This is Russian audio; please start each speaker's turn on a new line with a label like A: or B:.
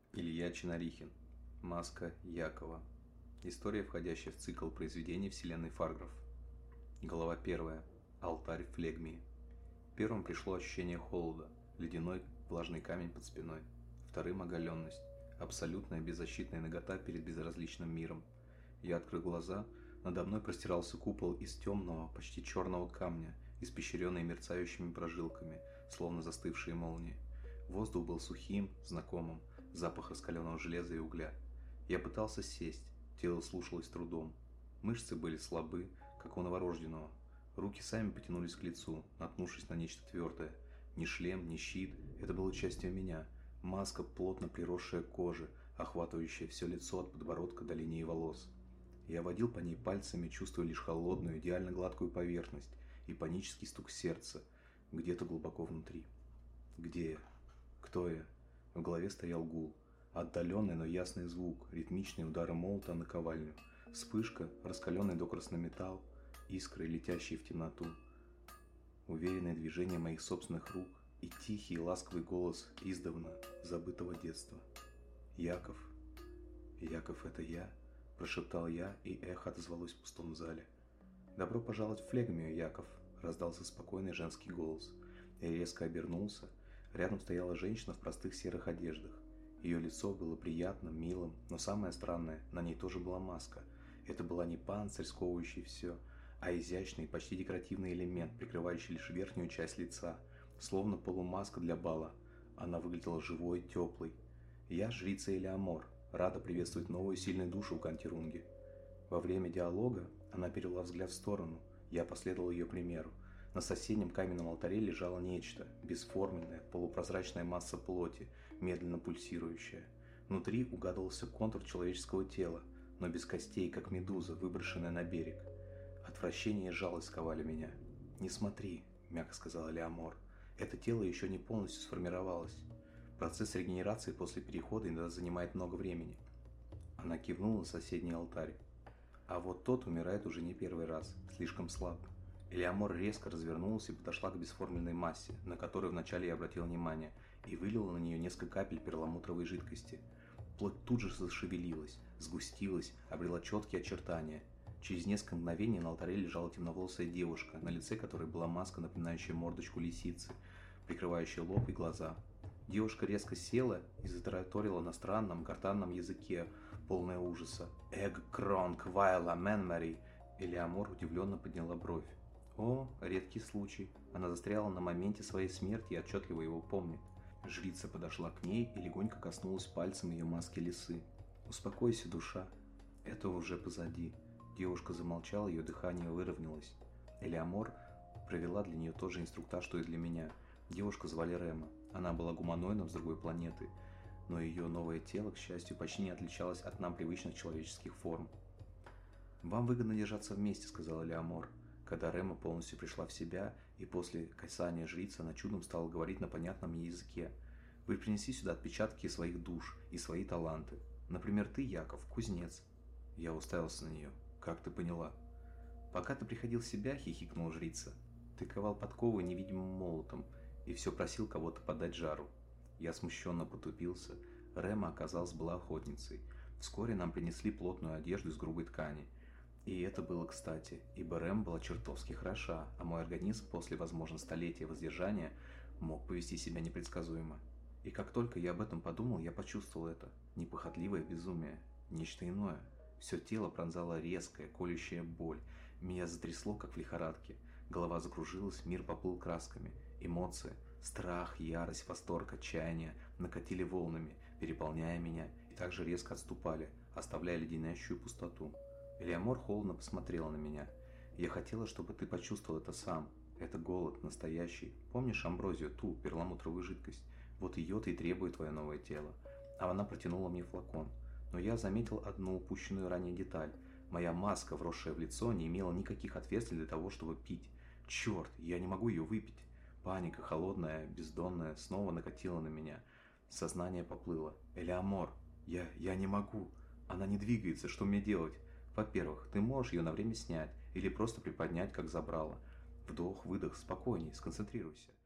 A: Илья Чинарихин. Маска Якова. История, входящая в цикл произведений вселенной Фаргров. Глава 1. Алтарь флегмии. Первым пришло ощущение холода, ледяной влажный камень под спиной. Вторым – оголенность, абсолютная беззащитная нагота перед безразличным миром. Я открыл глаза, надо мной простирался купол из темного, почти черного камня, испещренный мерцающими прожилками, словно застывшие молнии. Воздух был сухим, знакомым, запах раскаленного железа и угля. Я пытался сесть, тело слушалось трудом. Мышцы были слабы, как у новорожденного. Руки сами потянулись к лицу, наткнувшись на нечто твердое. Ни шлем, ни щит, это было частью меня. Маска, плотно приросшая к коже, охватывающая все лицо от подбородка до линии волос. Я водил по ней пальцами, чувствуя лишь холодную, идеально гладкую поверхность и панический стук сердца где-то глубоко внутри. Где я? Кто я? В голове стоял гул. Отдаленный, но ясный звук, ритмичные удары молота на наковальню, вспышка, раскаленный до краснометалл, искры, летящие в темноту, уверенное движение моих собственных рук и тихий ласковый голос издавна забытого детства. «Яков! Яков, это я!» – прошептал я, и эхо отозвалось в пустом зале. «Добро пожаловать в флегмию, Яков!» – раздался спокойный женский голос. Я резко обернулся. Рядом стояла женщина в простых серых одеждах. Ее лицо было приятным, милым, но самое странное, на ней тоже была маска. Это была не панцирь, сковывающий все, а изящный, почти декоративный элемент, прикрывающий лишь верхнюю часть лица, словно полумаска для бала. Она выглядела живой, теплой. «Я жрица Элеамор, рада приветствовать новую сильную душу в Кантирунге». Во время диалога она перевела взгляд в сторону, я последовал ее примеру. На соседнем каменном алтаре лежало нечто, бесформенная, полупрозрачная масса плоти, медленно пульсирующая. Внутри угадывался контур человеческого тела, но без костей, как медуза, выброшенная на берег. Отвращение и жалость сковали меня. «Не смотри», — мягко сказала Элеамор, — «это тело еще не полностью сформировалось. Процесс регенерации после перехода иногда занимает много времени». Она кивнула на соседний алтарь. «А вот тот умирает уже не первый раз, слишком слаб». Элеамор резко развернулась и подошла к бесформенной массе, на которую вначале я обратил внимание, и вылила на нее несколько капель перламутровой жидкости. Плоть тут же зашевелилась, сгустилась, обрела четкие очертания. Через несколько мгновений на алтаре лежала темноволосая девушка, на лице которой была маска, напоминающая мордочку лисицы, прикрывающая лоб и глаза. Девушка резко села и затараторила на странном гортанном языке, полное ужаса. «Эг кронг вайла менмари!» Элеамор удивленно подняла бровь. О, редкий случай. Она застряла на моменте своей смерти и отчетливо его помнит. Жрица подошла к ней и легонько коснулась пальцем ее маски лисы. «Успокойся, душа. Это уже позади». Девушка замолчала, ее дыхание выровнялось. Элеамор провела для нее тот же инструктаж, что и для меня. Девушку звали Рема. Она была гуманоидом с другой планеты, но ее новое тело, к счастью, почти не отличалось от нам привычных человеческих форм. «Вам выгодно держаться вместе», — сказала Элеамор. Когда Рема полностью пришла в себя, и после касания жрицы она чудом стала говорить на понятном ей языке. «Вы принеси сюда отпечатки своих душ и свои таланты. Например, ты, Яков, кузнец». Я уставился на нее. «Как ты поняла?» «Пока ты приходил в себя», — хихикнула жрица, — «ты ковал подковы невидимым молотом и все просил кого-то подать жару». Я смущенно потупился. Рема, оказалось, была охотницей. Вскоре нам принесли плотную одежду из грубой ткани. И это было кстати, ибо Рэм была чертовски хороша, а мой организм после, возможно, столетия воздержания мог повести себя непредсказуемо. И как только я об этом подумал, я почувствовал это. Непохотливое безумие. Нечто иное. Все тело пронзала резкая, колющая боль. Меня затрясло, как в лихорадке. Голова закружилась, мир поплыл красками. Эмоции, страх, ярость, восторг, отчаяние накатили волнами, переполняя меня, и также резко отступали, оставляя леденящую пустоту. Элеамор холодно посмотрела на меня. «Я хотела, чтобы ты почувствовал это сам. Это голод, настоящий. Помнишь амброзию, ту, перламутровую жидкость? Вот ее-то и требует твое новое тело». А она протянула мне флакон. Но я заметил одну упущенную ранее деталь. Моя маска, вросшая в лицо, не имела никаких отверстий для того, чтобы пить. Черт, я не могу ее выпить. Паника, холодная, бездонная, снова накатила на меня. Сознание поплыло. «Элеамор, я не могу. Она не двигается, что мне делать?» Во-первых, ты можешь ее на время снять или просто приподнять, как забрало. Вдох, выдох, спокойней, сконцентрируйся.